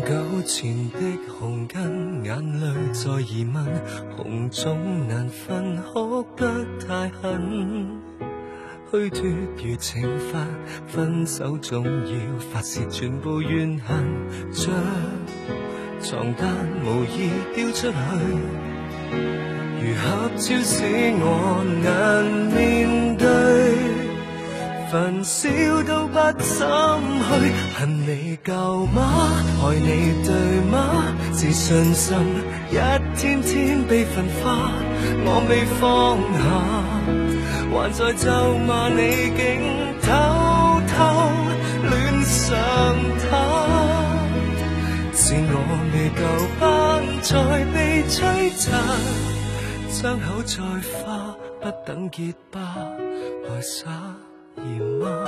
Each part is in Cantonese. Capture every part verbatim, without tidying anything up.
久前的紅根，眼淚在疑問，紅腫難分，哭得太狠。虛脱如懲罰，分手總要發泄全部怨恨，將床單無意丟出去，如合照使我難面對，焚燒都不心虛，恨你舊嗎？愛你對嗎？自信心一天天被焚化，我未放下，還在咒罵你竟偷偷戀上他，是我未夠班才被摧殘，傷口再花，不等結疤，還撒鹽嗎？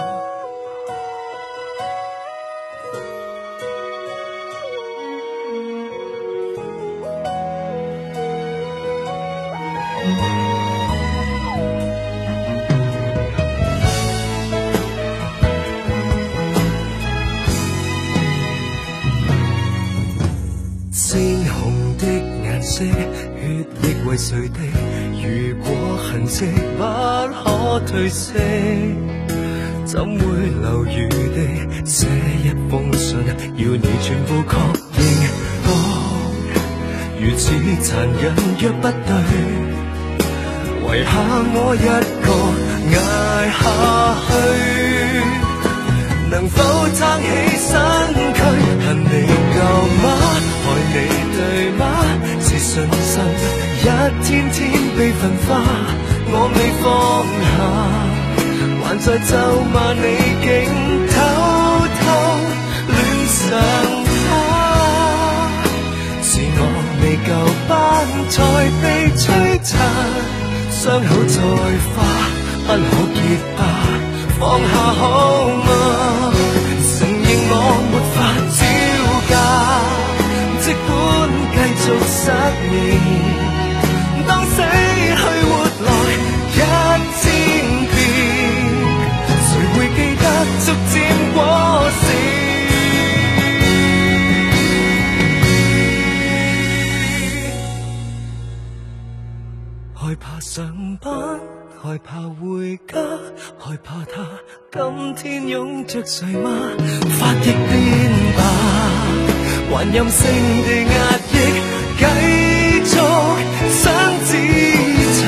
鮮紅的顏色，血液為誰滴？如果痕跡不可褪色，怎會留餘地寫一封信，要你全部確認？當如此殘忍，若不對，遺下我一個捱下去，能否撐起身軀？恨你夠嗎？愛你對嗎？自信心一天天被焚化，我未放下，還在咒罵你竟偷偷戀上他，是我未夠班才被摧殘，傷口再花，不可結疤，放下好嗎？承認我沒法招架，即管繼續失眠，當死去活來一千遍，誰會記得逐漸過時？害怕上班，害怕回家，害怕他今天擁着誰嗎？發亦變吧，還任性地壓抑，繼續想自殘，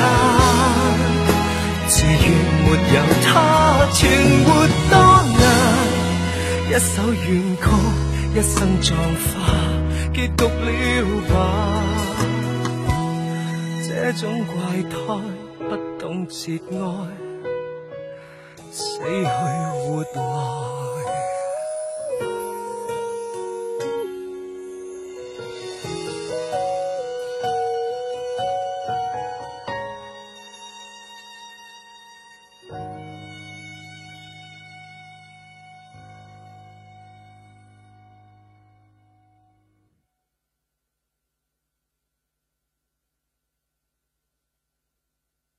自願沒有他存活多難，一首怨曲，一生葬花，結局了吧？這種怪胎不懂節哀，死去活來。